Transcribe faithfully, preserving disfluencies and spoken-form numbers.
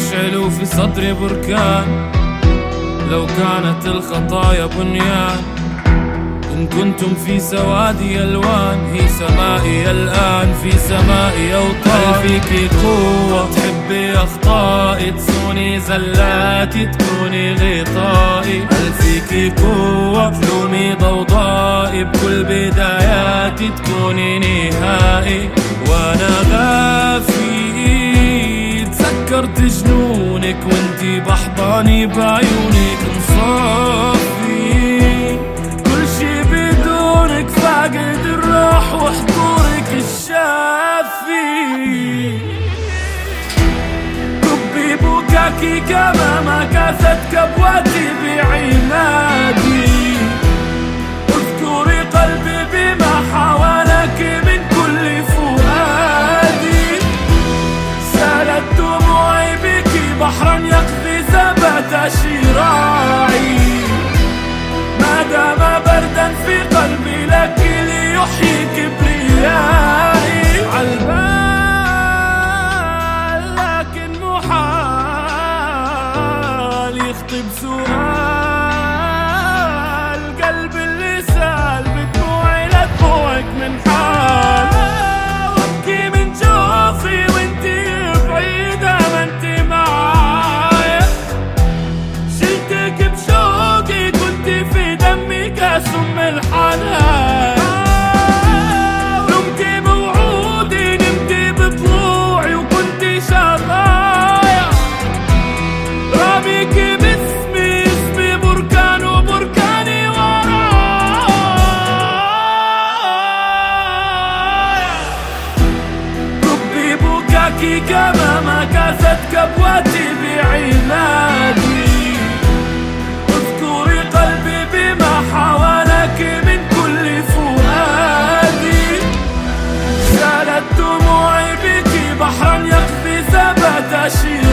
يشعل في صدري بركان. لو كانت الخطايا بنيان، إن كنتم في سوادي ألوان، هي سمائي الآن في سمائي أوطان. هل فيكي قوة تحبي أخطائي، تصوني زلاتي تكوني غطائي. هل فيكي قوة تلومي ضوضائي، بكل بداياتي تكوني نهائي. وأنا غافي تذكرت جنونك، وانتي بحضاني بعيونك مصافي. كل شي بدونك فاقد الروح، وحضورك الشافي. كبي بكاكي كما ما كاثت كبواتي بعمادي. اذكري قلبي بما حاولك من كل فؤادي. سالت دموعي بك بحرا يقضي ثبات شراعي. ما دام بردا في قلبي لك ليحيي كبريائي. عالبال لكن محال يخطب سؤال. قلب اللي سال بدموعي لدموعك من حال. وابكي من جوفي وانتي بعيدة ما انتي معايا. شلتك بشوقي كنتي في دمي كسم الحنان. نمتي بوعودي نمتي بطلوعي وكنتي شظايا. راميكي باسمي اسمي بركان وبركاني ورايا. ربي بكاكي كما ما كاثت كبواتي بعمادي. اذكري قلبي بما حاولك من كل فؤادي. سالت دموعي بك بحرا يقضي ثبات شراعي.